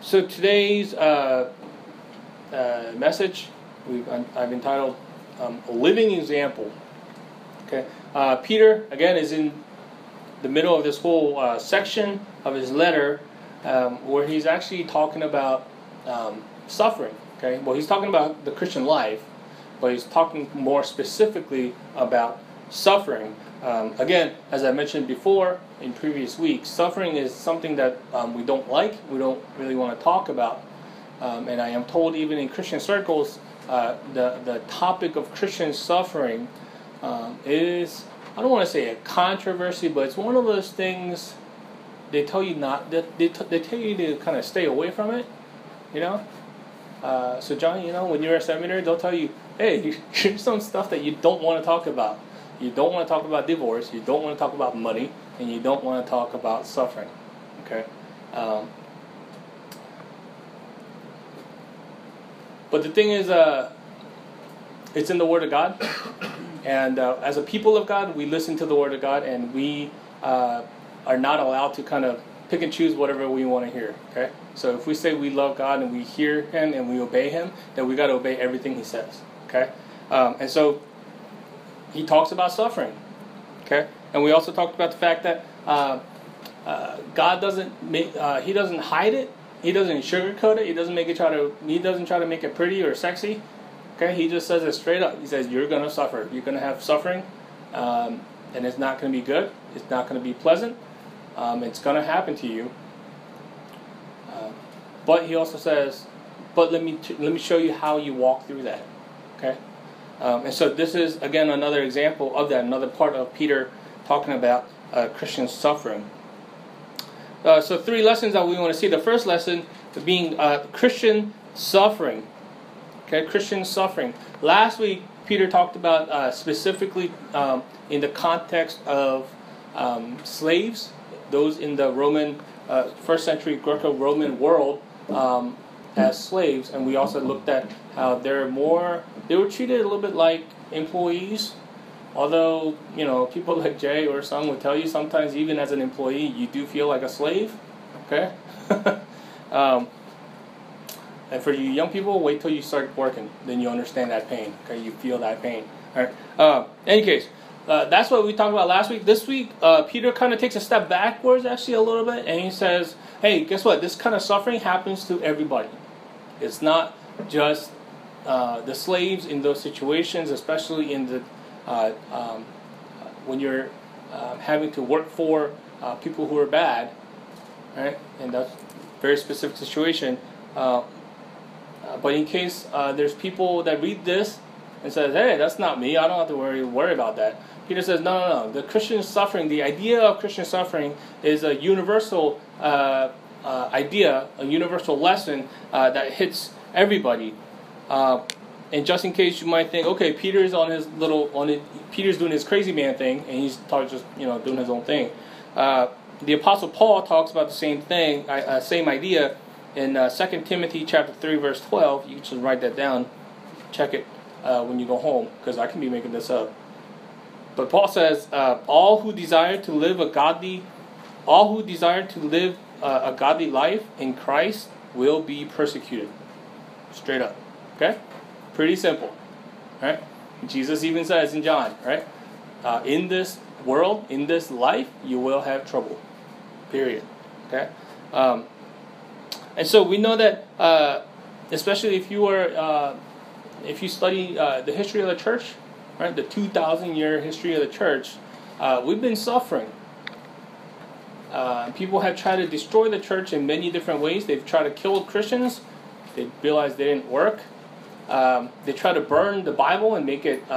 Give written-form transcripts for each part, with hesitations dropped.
So today's message, I've entitled "A Living Example." Okay, Peter again is in the middle of this whole section of his letter where he's actually talking about suffering. Okay, well, he's talking about the Christian life, but he's talking more specifically about suffering. Again, as I mentioned before in previous weeks, suffering is something that we don't like, we don't really want to talk about. And I am told even in Christian circles, the topic of Christian suffering is, I don't want to say a controversy, but it's one of those things they tell you they tell you to kind of stay away from it, you know? So John, when you're a seminary, they'll tell you, hey, here's some stuff that you don't want to talk about. You don't want to talk about divorce, you don't want to talk about money, and you don't want to talk about suffering. Okay? But the thing is, it's in the Word of God. And as a people of God, we listen to the Word of God, and we are not allowed to kind of pick and choose whatever we want to hear. Okay? So if we say we love God and we hear Him and we obey Him, then we got to obey everything He says. Okay? And so He talks about suffering. Okay? And we also talked about the fact that God doesn't He doesn't hide it. He doesn't sugarcoat it. He doesn't try to make it pretty or sexy. Okay? He just says it straight up. He says you're going to suffer. You're going to have suffering, and it's not going to be good. It's not going to be pleasant. It's going to happen to you. But He also says, but let me show you how you walk through that. Okay? And so this is, again, another example of that, another part of Peter talking about Christian suffering. So 3 lessons that we want to see. The first lesson being Christian suffering. Okay, Christian suffering. Last week, Peter talked about specifically in the context of slaves, those in the Roman, first century Greco-Roman world as slaves. And we also looked at how they were treated a little bit like employees. Although, people like Jay or Sung would tell you sometimes even as an employee, you do feel like a slave. Okay? And for you young people, wait till you start working. Then you understand that pain. Okay? You feel that pain. All right? Any case, that's what we talked about last week. This week, Peter kind of takes a step backwards actually a little bit. And he says, hey, guess what? This kind of suffering happens to everybody. It's not just the slaves in those situations, especially in the when you're having to work for people who are bad, right? And that's a very specific situation. But in case there's people that read this and says, hey, that's not me, I don't have to worry about that. Peter says, no. The Christian suffering, the idea of Christian suffering is a universal idea, a universal lesson that hits everybody. And just in case you might think, okay, Peter's Peter's doing his crazy man thing, and he's just doing his own thing. The Apostle Paul talks about the same thing, same idea, in 2 Timothy chapter 3, verse 12. You can just write that down, check it when you go home, because I can be making this up. But Paul says, all who desire to live a godly life in Christ will be persecuted. Straight up, okay. Pretty simple, right? Jesus even says in John, right? In this world, in this life, you will have trouble. Period. Okay? And so we know that, especially if you study the history of the church, right? The 2,000-year history of the church, we've been suffering. People have tried to destroy the church in many different ways. They've tried to kill Christians. They realized they didn't work. They try to burn the Bible and make it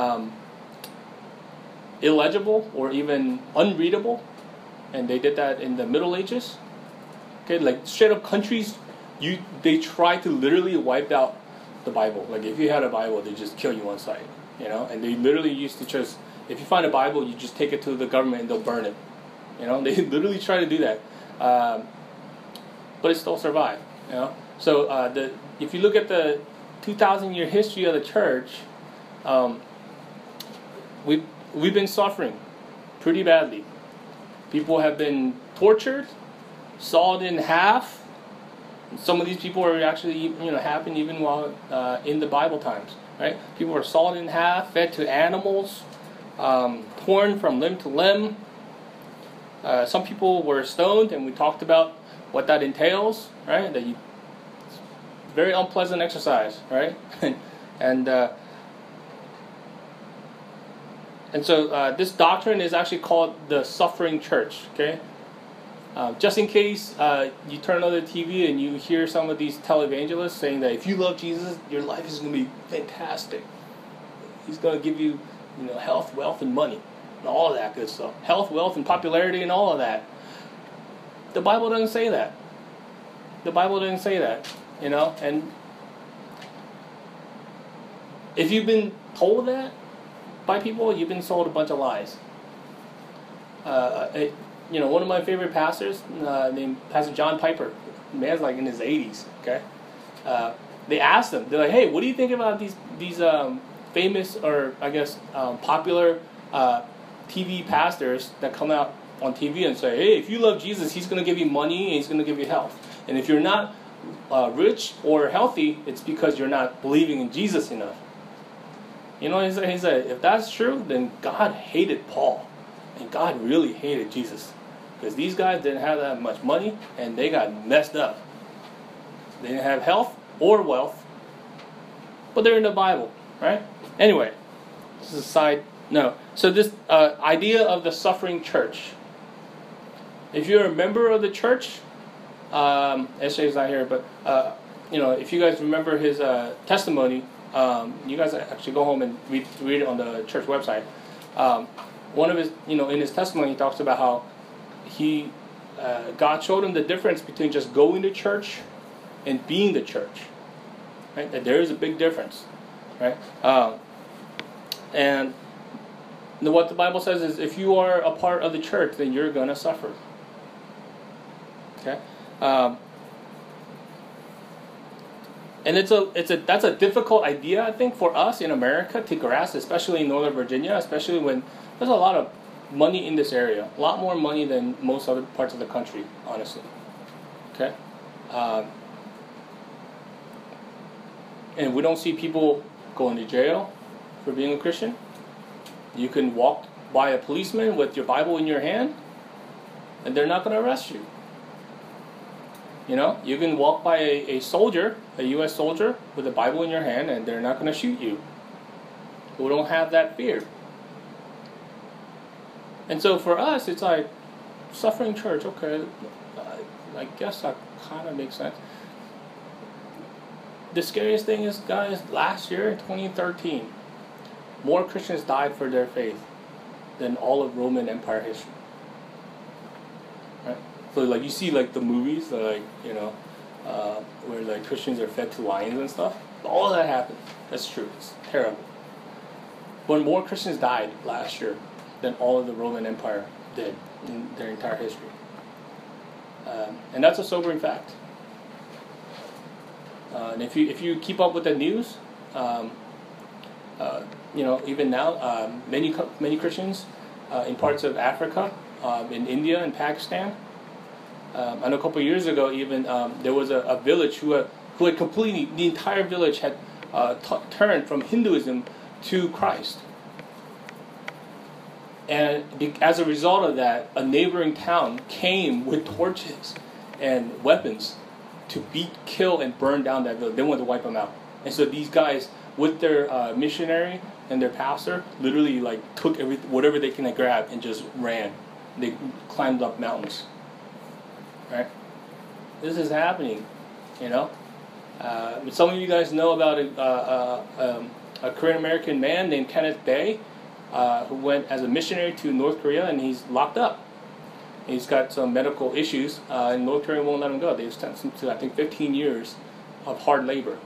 illegible or even unreadable, and they did that in the Middle Ages. Okay, like straight up countries, they try to literally wipe out the Bible. Like if you had a Bible, they just kill you on sight, And they literally used to just, if you find a Bible, you just take it to the government and they'll burn it. They literally try to do that, but it still survived. So if you look at the 2,000-year history of the church, we've been suffering pretty badly. People have been tortured, sawed in half, some of these people are actually, happened even while in the Bible times, right? People were sawed in half, fed to animals, torn from limb to limb. Some people were stoned, and we talked about what that entails, right? Very unpleasant exercise, right? and so this doctrine is actually called the suffering church, okay? Just in case you turn on the TV and you hear some of these televangelists saying that if you love Jesus, your life is going to be fantastic. He's going to give you, health, wealth, and money, and all of that good stuff. Health, wealth, and popularity, and all of that. The Bible doesn't say that. The Bible doesn't say that, And if you've been told that by people, you've been sold a bunch of lies. One of my favorite pastors, named Pastor John Piper, the man's like in his 80s, okay? They asked him, they're like, hey, what do you think about these famous, or I guess popular TV pastors that come out on TV and say, hey, if you love Jesus, he's going to give you money and he's going to give you health. And if you're not rich or healthy, it's because you're not believing in Jesus enough. He said, if that's true, then God hated Paul. And God really hated Jesus. Because these guys didn't have that much money, and they got messed up. They didn't have health or wealth, but they're in the Bible, right? Anyway, this is a side note. So this idea of the suffering church. If you're a member of the church, SJ's not here, but if you guys remember his testimony, you guys actually go home and read it on the church website. One of his, in his testimony, he talks about how God showed him the difference between just going to church and being the church. Right? That there is a big difference, right? And what the Bible says is, if you are a part of the church, then you're gonna suffer. Okay, and that's a difficult idea, I think, for us in America to grasp, especially in Northern Virginia, especially when there's a lot of money in this area, a lot more money than most other parts of the country, honestly. Okay, and we don't see people going to jail for being a Christian. You can walk by a policeman with your Bible in your hand, and they're not going to arrest you. You can walk by a soldier, a U.S. soldier, with a Bible in your hand, and they're not going to shoot you. We don't have that fear. And so for us, it's like, suffering church, okay, I guess that kind of makes sense. The scariest thing is, guys, last year, in 2013, more Christians died for their faith than all of Roman Empire history. Right? So, you see, the movies, where, Christians are fed to lions and stuff. All of that happened. That's true. It's terrible. But more Christians died last year than all of the Roman Empire did in their entire history. And that's a sobering fact. And if you keep up with the news, even now, many Christians in parts of Africa, in India and Pakistan. I know a couple of years ago, even there was a village who had completely, the entire village had turned from Hinduism to Christ. And as a result of that, a neighboring town came with torches and weapons to beat, kill, and burn down that village. They wanted to wipe them out. And so these guys, with their missionary and their pastor, literally took whatever they can grab and just ran. They climbed up mountains. Right? This is happening. Some of you guys know about a Korean American man named Kenneth Bae, who went as a missionary to North Korea, and he's locked up. He's got some medical issues, and North Korea won't let him go. They've sentenced him to, I think, 15 years of hard labor.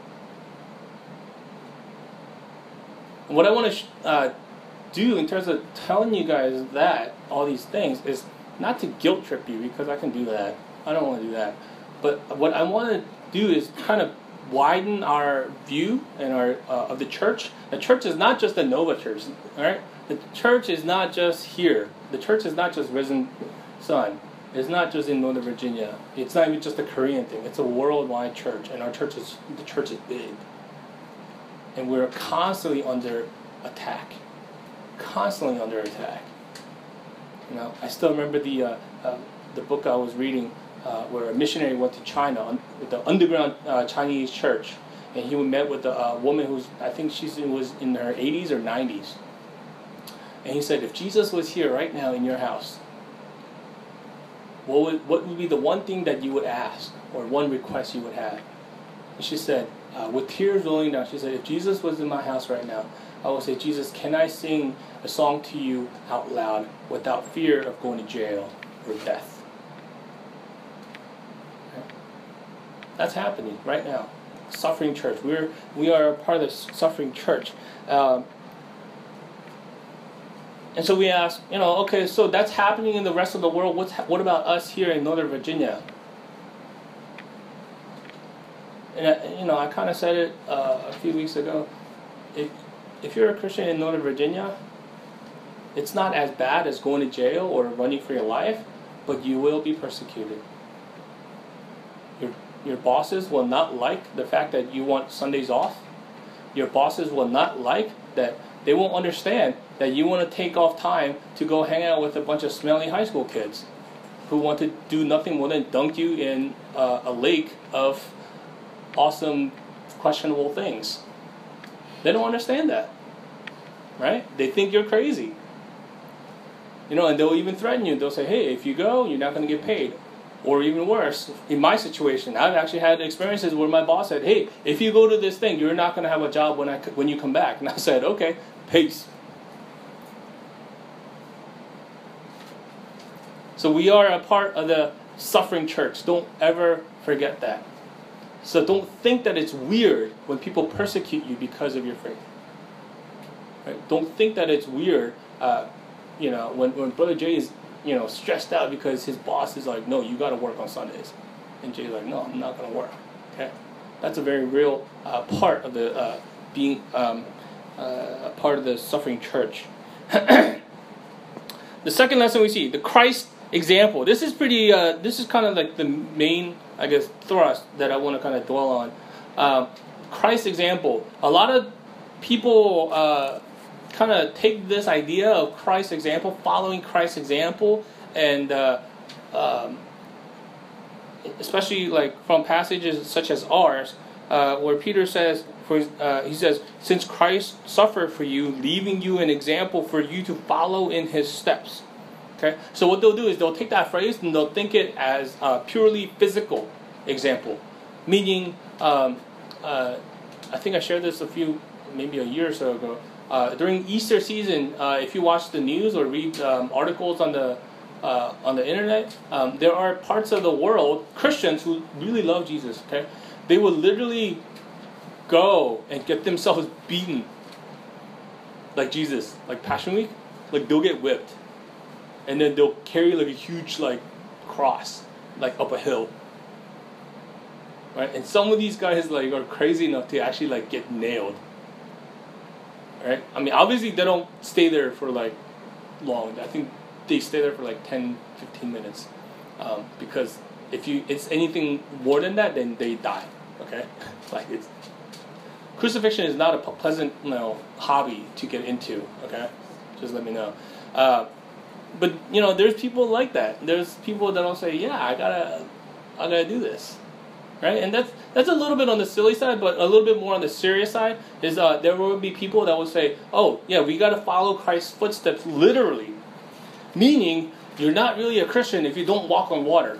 And what I want to do in terms of telling you guys that, all these things, is not to guilt trip you, because I can do that. I don't want to do that. But what I want to do is kind of widen our view and our of the church. The church is not just the Nova Church, all right? The church is not just here. The church is not just Risen Sun. It's not just in Northern Virginia. It's not even just a Korean thing. It's a worldwide church, and the church is big. And we're constantly under attack. Constantly under attack. I still remember the book I was reading where a missionary went to China with the underground Chinese church, and he met with a woman who's, I think was in her 80s or 90s. And he said, if Jesus was here right now in your house, what would be the one thing that you would ask, or one request you would have? And she said, with tears rolling down, she said, if Jesus was in my house right now, I would say, Jesus, can I sing a song to you out loud without fear of going to jail or death? Okay. That's happening right now. Suffering church. We are a part of the suffering church. And so we ask, okay, so that's happening in the rest of the world. What about us here in Northern Virginia? And I kind of said it a few weeks ago. If you're a Christian in Northern Virginia, it's not as bad as going to jail or running for your life, but you will be persecuted. Your bosses will not like the fact that you want Sundays off. Your bosses will not like that. They won't understand that you want to take off time to go hang out with a bunch of smelly high school kids who want to do nothing more than dunk you in a lake of awesome, questionable things. They don't understand that, right? They think you're crazy. And they'll even threaten you. They'll say, hey, if you go, you're not going to get paid. Or even worse, in my situation, I've actually had experiences where my boss said, hey, if you go to this thing, you're not going to have a job when you come back. And I said, okay, peace. So we are a part of the suffering church. Don't ever forget that. So don't think that it's weird when people persecute you because of your faith. Right? Don't think that it's weird, when Brother Jay is, stressed out because his boss is like, no, you got to work on Sundays. And Jay's like, no, I'm not going to work. Okay? That's a very real part of the being a part of the suffering church. The second lesson we see, the Christ example. This is pretty. This is kind of like the main, I guess, thrust that I want to kind of dwell on. Christ example. A lot of people kind of take this idea of Christ's example, following Christ's example, and especially like from passages such as ours, where Peter says, he says, since Christ suffered for you, leaving you an example for you to follow in his steps. Okay, so what they'll do is they'll take that phrase and they'll think it as a purely physical example, meaning, I think I shared this maybe a year or so ago. During Easter season, if you watch the news or read articles on the internet, there are parts of the world, Christians who really love Jesus. Okay, they will literally go and get themselves beaten, like Jesus, like Passion Week. Like they'll get whipped, and then they'll carry like a huge cross up a hill. Right, and some of these guys are crazy enough to actually get nailed. Right? I mean, obviously they don't stay there for long. I think they stay there for 10, 15 minutes. Because if it's anything more than that, then they die. Okay? Crucifixion is not a pleasant, hobby to get into. Okay? Just let me know. But there's people like that. There's people that don't say, yeah, I gotta do this. Right, and that's a little bit on the silly side, but a little bit more on the serious side is there will be people that will say, "Oh, yeah, we got to follow Christ's footsteps literally," meaning you're not really a Christian if you don't walk on water.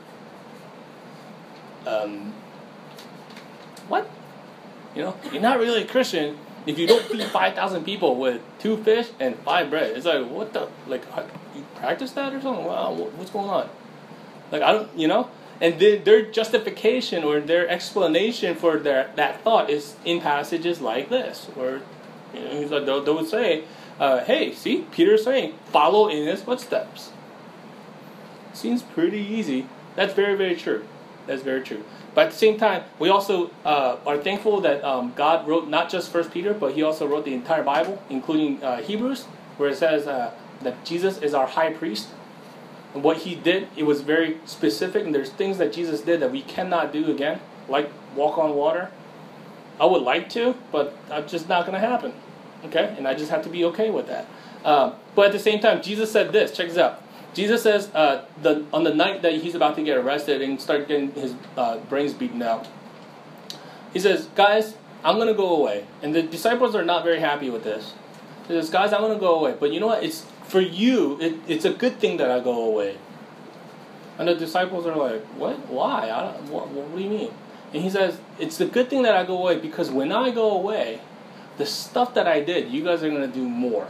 What? You're not really a Christian if you don't feed 5,000 people with 2 fish and 5 bread. It's what the you practice that or something? Wow, what's going on? I don't, And their justification or their explanation for that thought is in passages like this, where they would say, "Hey, see, Peter's saying, follow in his footsteps." Seems pretty easy. That's very, very true. That's very true. But at the same time, we also are thankful that God wrote not just 1 Peter, but He also wrote the entire Bible, including Hebrews, where it says that Jesus is our high priest. And what he did, it was very specific, and there's things that Jesus did that we cannot do again, like walk on water. I would like to, but it's just not going to happen. Okay? And I just have to be okay with that. But at the same time, Jesus said this. Check this out. Jesus says on the night that he's about to get arrested and start getting his brains beaten out, he says, guys, I'm going to go away. And the disciples are not very happy with this. He says, guys, I'm going to go away. But you know what? It's for you, it's a good thing that I go away. And the disciples are like, what? Why? What do you mean? And he says, it's a good thing that I go away because when I go away, the stuff that I did, you guys are going to do more.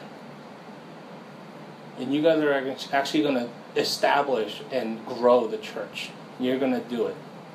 And you guys are actually going to establish and grow the church. You're going to do it.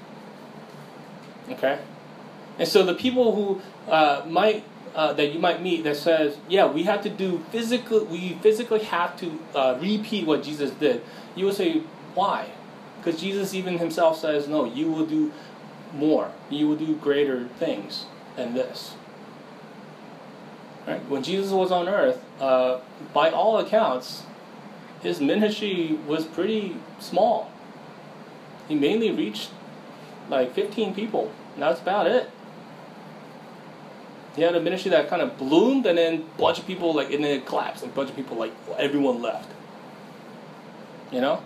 Okay? And so the people who that you might meet that says, yeah, we have to we physically have to repeat what Jesus did. You will say, why? Because Jesus even himself says, no, you will do more. You will do greater things than this. Right? When Jesus was on earth, by all accounts, his ministry was pretty small. He mainly reached like 15 people. And that's about it. He had a ministry that kind of bloomed, and then a bunch of people, and then it collapsed. And a bunch of people, everyone left. You know?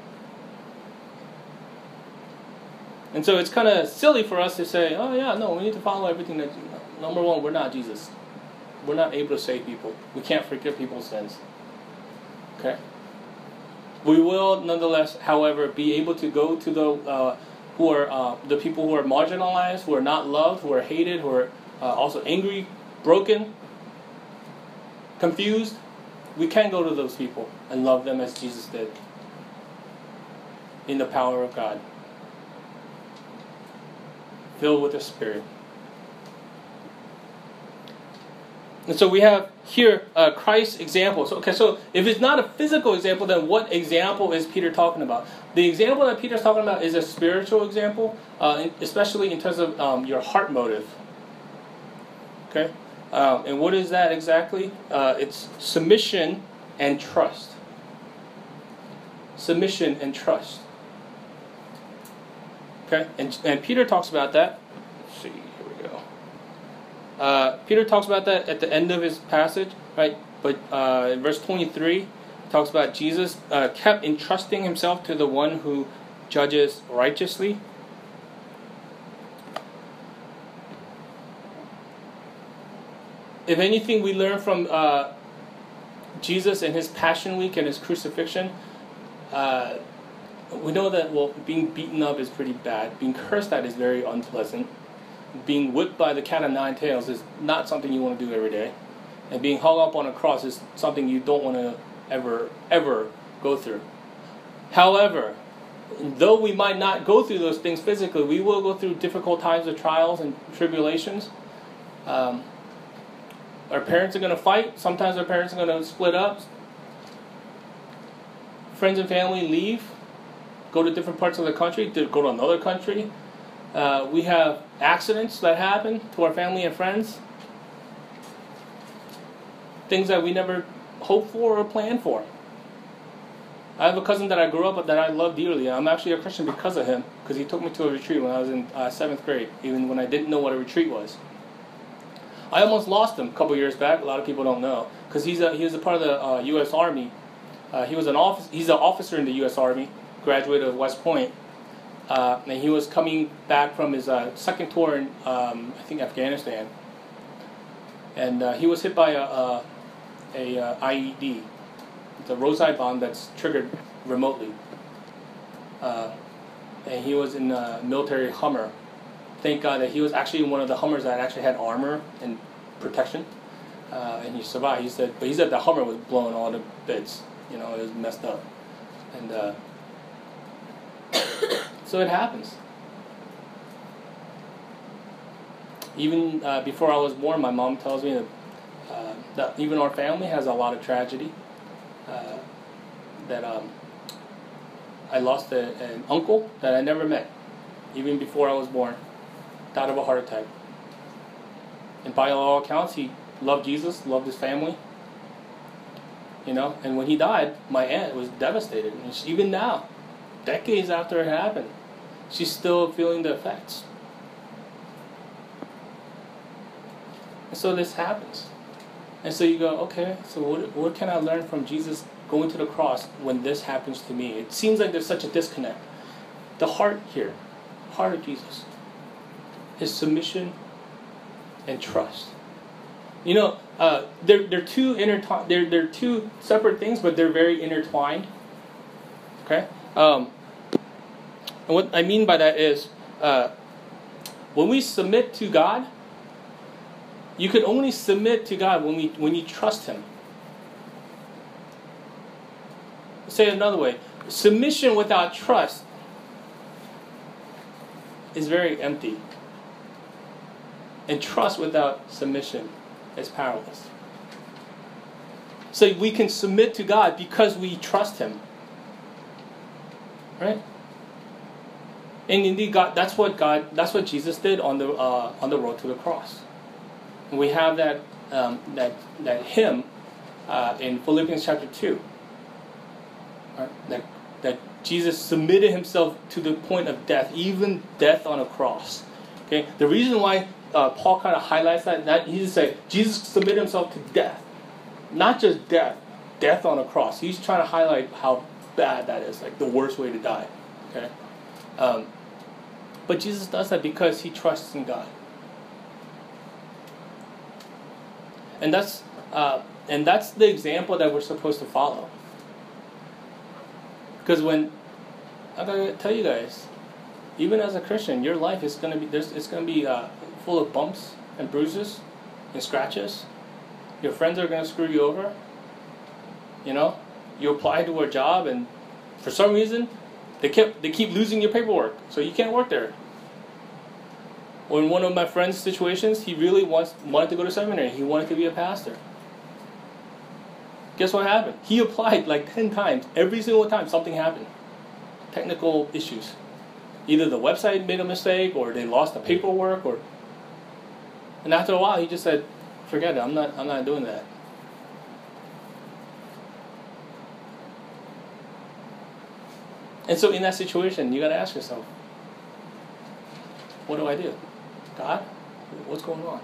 And so it's kind of silly for us to say, oh yeah, no, we need to follow everything that... Number one, we're not Jesus. We're not able to save people. We can't forgive people's sins. Okay? We will, nonetheless, however, be able to go to the people who are marginalized, who are not loved, who are hated, who are also angry, broken, confused. We can go to those people and love them as Jesus did in the power of God, filled with the Spirit. And so we have here Christ's example. So if it's not a physical example, then what example is Peter talking about? The example that Peter's talking about is a spiritual example, especially in terms of your heart motive. Okay? And what is that exactly? It's submission and trust. Submission and trust. Okay? And Peter talks about that. Let's see. Peter talks about that at the end of his passage, right? But in verse 23, he talks about Jesus kept entrusting himself to the one who judges righteously. If anything we learn from Jesus and his Passion Week and his crucifixion, we know that, being beaten up is pretty bad. Being cursed at is very unpleasant. Being whipped by the cat of nine tails is not something you want to do every day. And being hung up on a cross is something you don't want to ever go through. However, though we might not go through those things physically, we will go through difficult times of trials and tribulations. Our parents are going to fight. Sometimes our parents are going to split up. Friends and family leave, go to different parts of the country, go to another country. We have accidents that happen to our family and friends. Things that we never hoped for or planned for. I have a cousin that I grew up with that I love dearly. I'm actually a Christian because of him, because he took me to a retreat when I was in 7th grade, even when I didn't know what a retreat was. I almost lost him a couple years back. A lot of people don't know, because he was a part of the U.S. Army. He's an officer in the U.S. Army, graduate of West Point. And he was coming back from his second tour in, I think, Afghanistan. And he was hit by a IED. It's a roadside bomb that's triggered remotely. And he was in a military Hummer. Thank God that he was actually in one of the Hummers that actually had armor and protection. And he survived. He said the Hummer was blowing all to bits. It was messed up. And so it happens. Even before I was born, my mom tells me that even our family has a lot of tragedy. That I lost an uncle that I never met, even before I was born. Died of a heart attack. And by all accounts, he loved Jesus, loved his family. And when he died, my aunt was devastated. And even now, decades after it happened, she's still feeling the effects. And so this happens. And so you go, okay, so what can I learn from Jesus going to the cross when this happens to me? It seems like there's such a disconnect. The heart here, heart of Jesus, his submission and trust. You know, they're two intertwined. They're two separate things, but they're very intertwined. Okay, and what I mean by that is, when we submit to God, you can only submit to God when you trust Him. Say it another way: submission without trust is very empty, and trust without submission is powerless. So we can submit to God because we trust Him, right? And indeed, that's what Jesus did on the road to the cross. And we have that hymn in Philippians chapter 2. Right? That Jesus submitted himself to the point of death, even death on a cross. Okay, the reason why Paul kind of highlights that he just say Jesus submitted himself to death, not just death on a cross. He's trying to highlight how bad that is, like the worst way to die. Okay, but Jesus does that because he trusts in God, and that's the example that we're supposed to follow. Because when I gotta tell you guys, even as a Christian, your life is gonna be full of bumps and bruises and scratches. Your friends are gonna screw you over. You know, you apply to a job and for some reason they keep losing your paperwork, so you can't work there. Or in one of my friend's situations, he really wanted to go to seminary. He wanted to be a pastor. Guess what happened? He applied like 10 times. Every single time something happened. Technical issues. Either the website made a mistake or they lost the paperwork and after a while he just said, forget it, I'm not doing that. And so in that situation, you gotta ask yourself, what do I do? God, what's going on?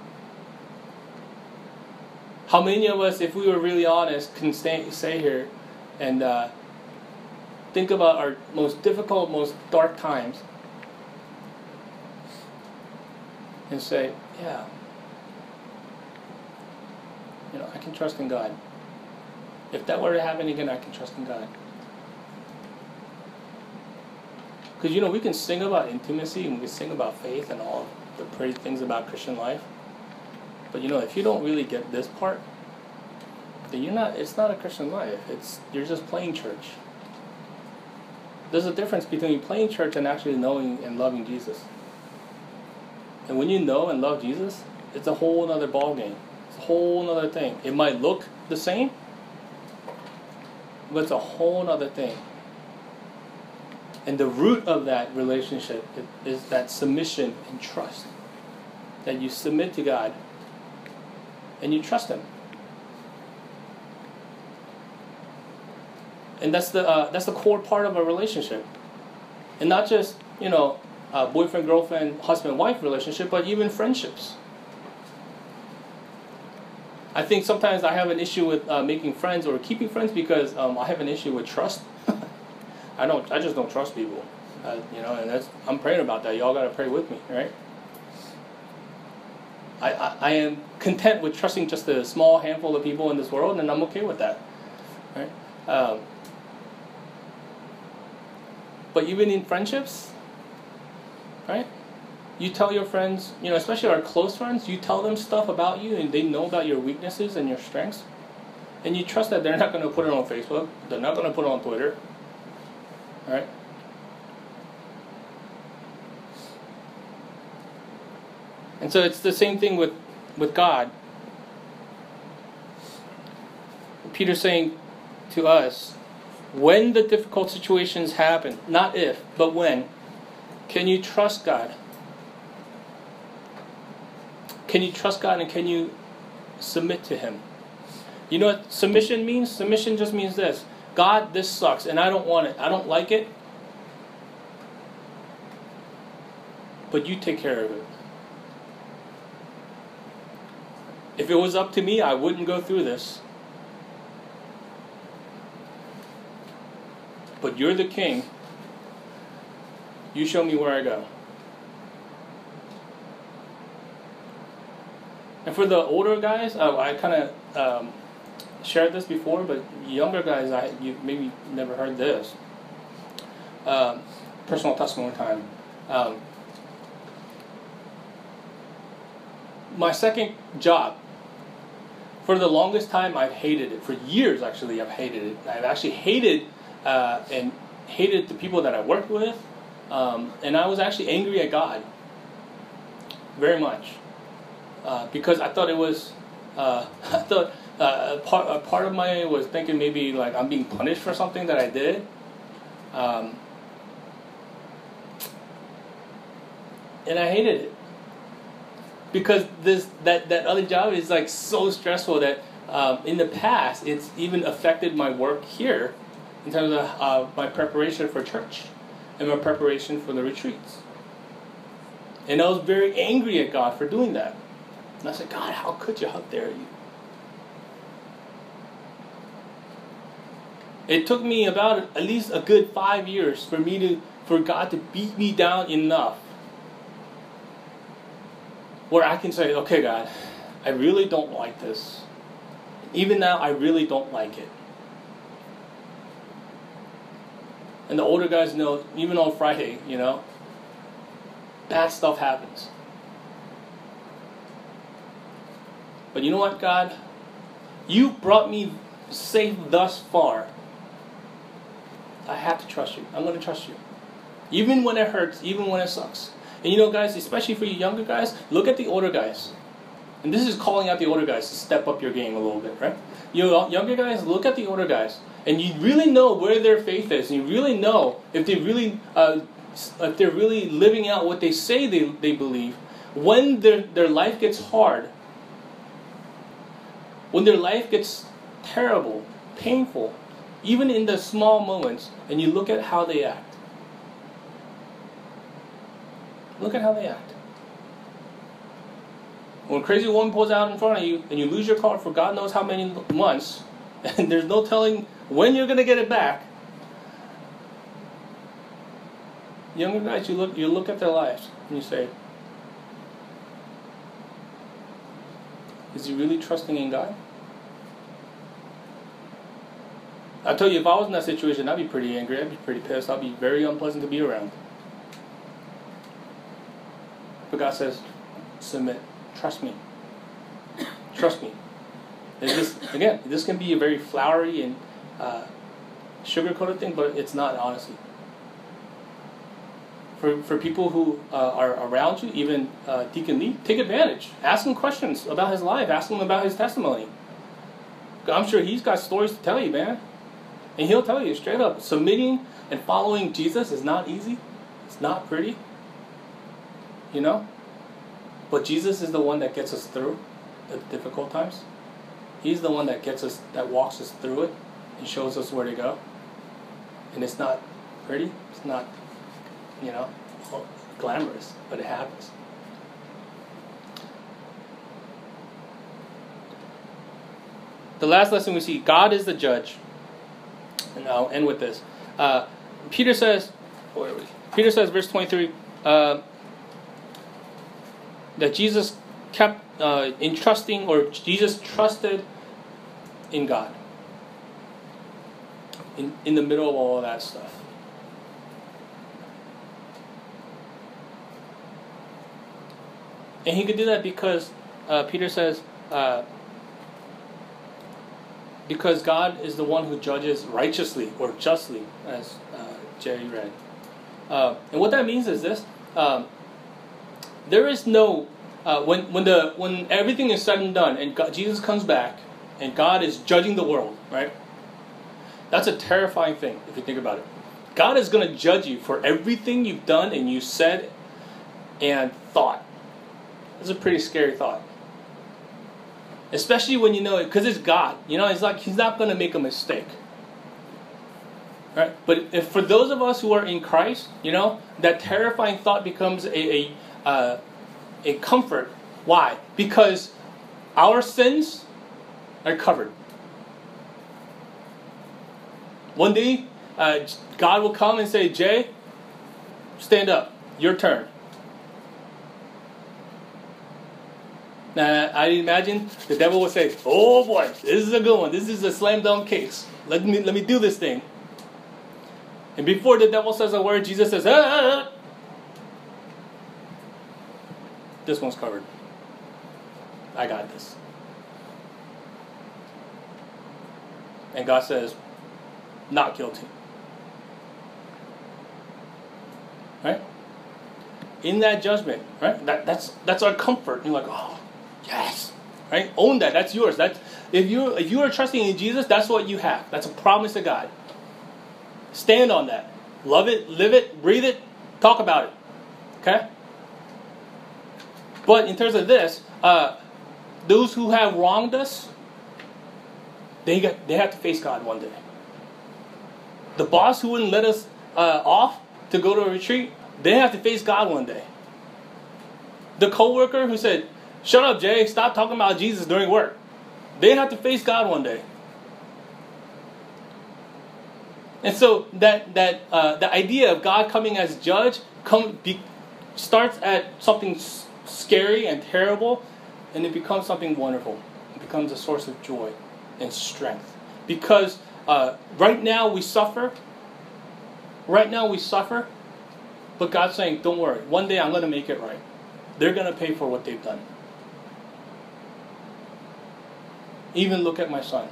How many of us, if we were really honest, can stay here and think about our most difficult, most dark times and say, yeah, I can trust in God. If that were to happen again, I can trust in God. Because, we can sing about intimacy and we can sing about faith and all the pretty things about Christian life. But, if you don't really get this part, then it's not a Christian life. You're just playing church. There's a difference between playing church and actually knowing and loving Jesus. And when you know and love Jesus, it's a whole other ballgame. It's a whole other thing. It might look the same, but it's a whole other thing. And the root of that relationship is that submission and trust. That you submit to God and you trust Him. And that's the core part of a relationship. And not just, boyfriend, girlfriend, husband, wife relationship, but even friendships. I think sometimes I have an issue with making friends or keeping friends because I have an issue with trust. I just don't trust people. And I'm praying about that. Y'all got to pray with me, right? I am content with trusting just a small handful of people in this world, and I'm okay with that, right? But even in friendships, right? You tell your friends, especially our close friends, you tell them stuff about you, and they know about your weaknesses and your strengths, and you trust that they're not going to put it on Facebook, they're not going to put it on Twitter, right? And so it's the same thing with God. Peter's saying to us, when the difficult situations happen, not if, but when, can you trust God? Can you trust God and can you submit to Him? You know what submission means? Submission just means this. God, this sucks and I don't want it. I don't like it, but you take care of it. If it was up to me, I wouldn't go through this. But you're the king. You show me where I go. And for the older guys, I kind of shared this before, but younger guys, you maybe never heard this. Personal testimony time. My second job, for the longest time, I've hated it. For years, actually, I've hated it. I've actually hated the people that I worked with, and I was actually angry at God very much because I thought it was. Part of my was thinking maybe like I'm being punished for something that I did. And I hated it because that other job is like so stressful that in the past it's even affected my work here in terms of my preparation for church and my preparation for the retreats. And I was very angry at God for doing that. And I said, God, how could you? How dare you? It took me about at least a good 5 years for God to beat me down enough where I can say, okay, God, I really don't like this. Even now, I really don't like it. And the older guys know, even on Friday, bad stuff happens. But you know what, God? You brought me safe thus far. I have to trust you. I'm going to trust you. Even when it hurts, even when it sucks. And guys, especially for you younger guys, look at the older guys. And this is calling out the older guys to step up your game a little bit, right? You younger guys, look at the older guys. And you really know where their faith is. And you really know if they're really living out what they say they believe. When their life gets hard, when their life gets terrible, painful, even in the small moments, and you look at how they act. Look at how they act. When a crazy woman pulls out in front of you, and you lose your car for God knows how many months, and there's no telling when you're going to get it back. Younger guys, you look at their lives, and you say, is he really trusting in God? I tell you, if I was in that situation, I'd be pretty angry. I'd be pretty pissed. I'd be very unpleasant to be around. But God says, submit. Trust me. Trust me. This can be a very flowery and sugar-coated thing, but it's not, honestly. For people who are around you, even Deacon Lee, take advantage. Ask him questions about his life. Ask him about his testimony. I'm sure he's got stories to tell you, man. And he'll tell you straight up, submitting and following Jesus is not easy. It's not pretty. But Jesus is the one that gets us through the difficult times. He's the one that walks us through it and shows us where to go. And it's not pretty. It's not, glamorous, but it happens. The last lesson we see, God is the judge. And I'll end with this. Peter says, verse 23, that Jesus kept entrusting, or Jesus trusted in God in the middle of all of that stuff. And he could do that because Peter says, because God is the one who judges righteously or justly, as Jerry read. And what that means is this: there is no when everything is said and done, and Jesus comes back, and God is judging the world, right? That's a terrifying thing if you think about it. God is going to judge you for everything you've done and you said and thought. That's a pretty scary thought. Especially when you know it, because it's God. It's like He's not going to make a mistake. Right? But if for those of us who are in Christ, that terrifying thought becomes a comfort. Why? Because our sins are covered. One day, God will come and say, Jay, stand up. Your turn. Now, I imagine the devil would say, oh boy, this is a good one. This is a slam dunk case. Let me do this thing. And before the devil says a word, Jesus says, this one's covered. I got this. And God says, not guilty. Right? In that judgment, right? That's our comfort. You're like, oh, yes. Right? Own that. That's yours. If you are trusting in Jesus, that's what you have. That's a promise of God. Stand on that. Love it, live it, breathe it, talk about it. Okay? But in terms of this, those who have wronged us, they have to face God one day. The boss who wouldn't let us off to go to a retreat, they have to face God one day. The coworker who said, shut up, Jay, stop talking about Jesus during work, they have to face God one day. And so the idea of God coming as judge starts at something scary and terrible, and it becomes something wonderful. It becomes a source of joy and strength. Because right now we suffer. Right now we suffer. But God's saying, don't worry. One day I'm going to make it right. They're going to pay for what they've done. Even look at my son.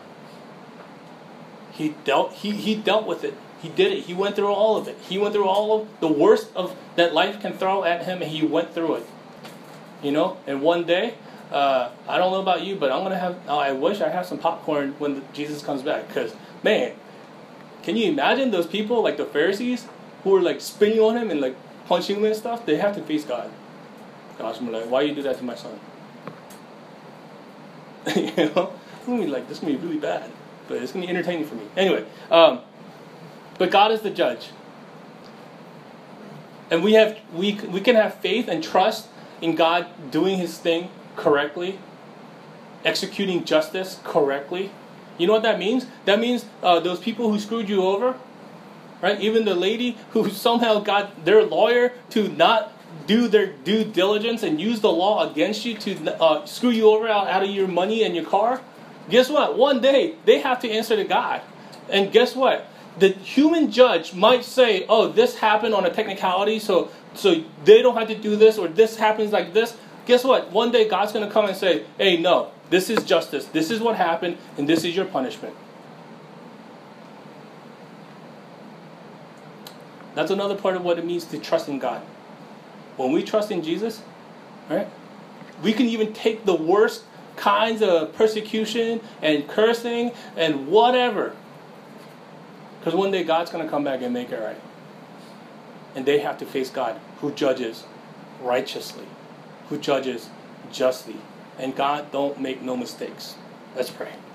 He dealt with it. He did it. He went through all of it. He went through all of the worst of that life can throw at him, and he went through it. And one day, I don't know about you, but I wish I have some popcorn when Jesus comes back. Because, man, can you imagine those people, like the Pharisees, who were like spitting on him and like punching him and stuff? They have to face God. God's gonna be like, why you do that to my son? It's gonna be like, this is gonna be really bad. But it's going to be entertaining for me. Anyway, but God is the judge. And we can have faith and trust in God doing His thing correctly, executing justice correctly. You know what that means? That means those people who screwed you over, right? Even the lady who somehow got their lawyer to not do their due diligence and use the law against you to screw you over out of your money and your car. Guess what? One day, they have to answer to God. And guess what? The human judge might say, oh, this happened on a technicality, so they don't have to do this, or this happens like this. Guess what? One day, God's going to come and say, hey, no, this is justice. This is what happened, and this is your punishment. That's another part of what it means to trust in God. When we trust in Jesus, right, we can even take the worst kinds of persecution and cursing and whatever. Because one day God's going to come back and make it right. And they have to face God, who judges righteously, who judges justly. And God don't make no mistakes. Let's pray.